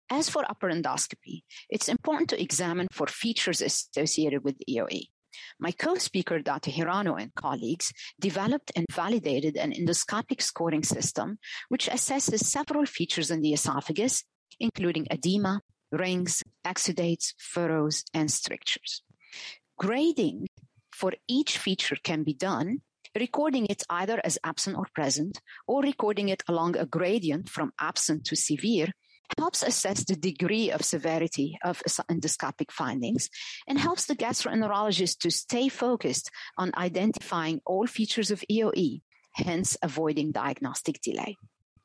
As for upper endoscopy, it's important to examine for features associated with EOE. My co-speaker, Dr. Hirano, and colleagues developed and validated an endoscopic scoring system which assesses several features in the esophagus, including edema, rings, exudates, furrows, and strictures. Grading for each feature can be done, recording it either as absent or present, or recording it along a gradient from absent to severe, helps assess the degree of severity of endoscopic findings and helps the gastroenterologist to stay focused on identifying all features of EOE, hence avoiding diagnostic delay.